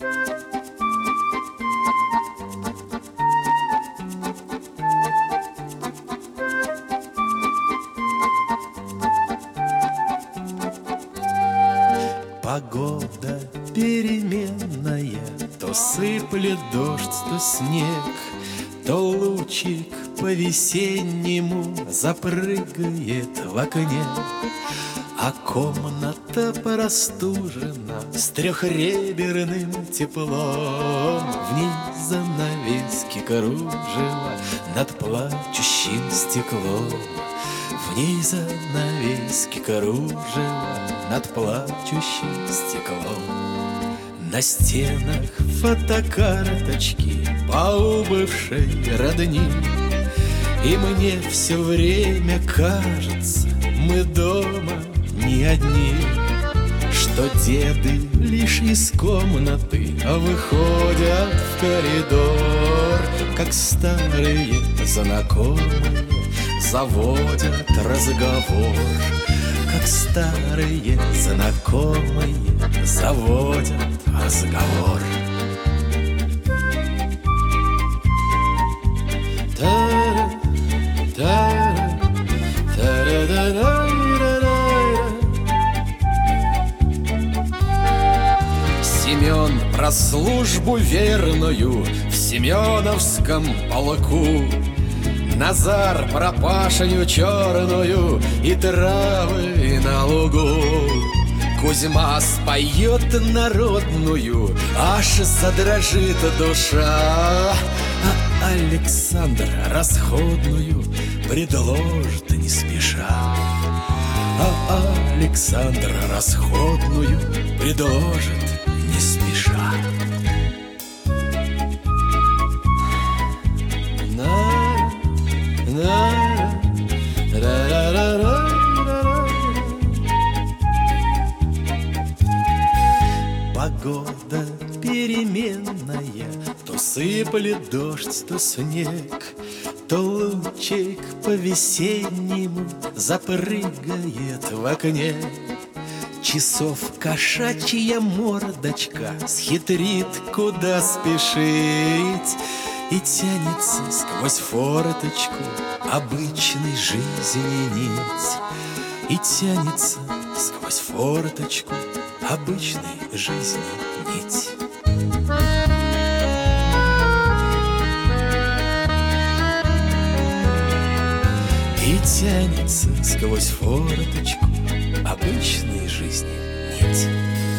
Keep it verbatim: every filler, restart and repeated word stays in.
Погода переменная, то сыплет дождь, то снег, то лучик по-весеннему запрыгает в окне. А комната простужена с трехреберным теплом. В ней занавески кружева над плачущим стеклом. В ней занавески кружева над плачущим стеклом. На стенах фотокарточки по убывшей родни. И мне все время кажется, мы дома не одни, что деды лишь из комнаты выходят в коридор, как старые знакомые заводят разговор, как старые знакомые заводят разговор. Семен про службу верную в Семеновском полку, Назар про пашню черную и травы на лугу. Кузьма споет народную, аж задрожит душа, а Александр расходную предложит не спеша. А Александр расходную предложит не спеша. Погода переменная, то сыплет дождь, то снег, то лучик по-весеннему запрыгает в окне. Часов кошачья мордочка схитрит, куда спешить, и тянется сквозь форточку обычной жизни нить. И тянется сквозь форточку обычной жизни нить. И тянется сквозь форточку обычной жизни нить.